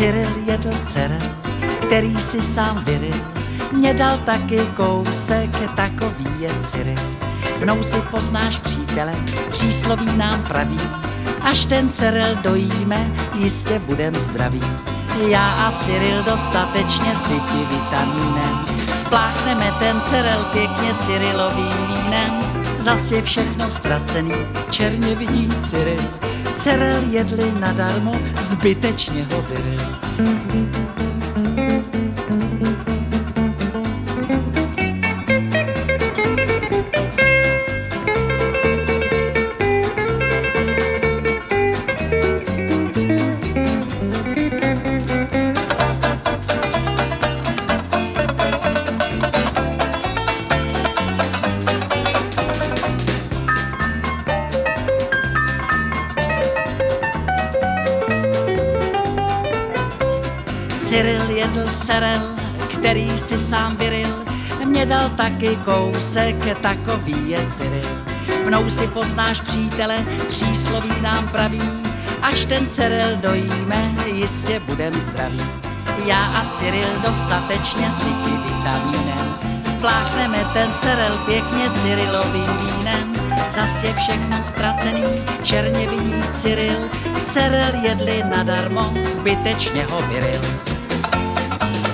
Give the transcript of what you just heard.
Cyril jedl Cerel, který si sám vyryl, mě dal taky kousek, takový je Cyril. Mnou si poznáš přítele, přísloví nám praví, až ten Cerel dojíme, jistě budem zdraví. Já a Cyril dostatečně syti vitamínem, spláchneme ten Cerel pěkně Cyrilovým vínem. Zas je všechno ztracený, černě vidí Cyril, Cerel jedli nadarmo, zbytečně ho vyril. Cyril jedl Cerel, který si sám vyryl, mě dal taky kousek, takový je Cyril. Mnou si poznáš přítele, přísloví nám praví, až ten Cerel dojíme, jistě budem zdraví. Já a Cyril dostatečně syti vitamínem, spláchneme ten Cerel pěkně Cyrilovým vínem. Zas je všechno ztracený, černě vidí Cyril, Cerel jedli nadarmo, zbytečně ho vyril.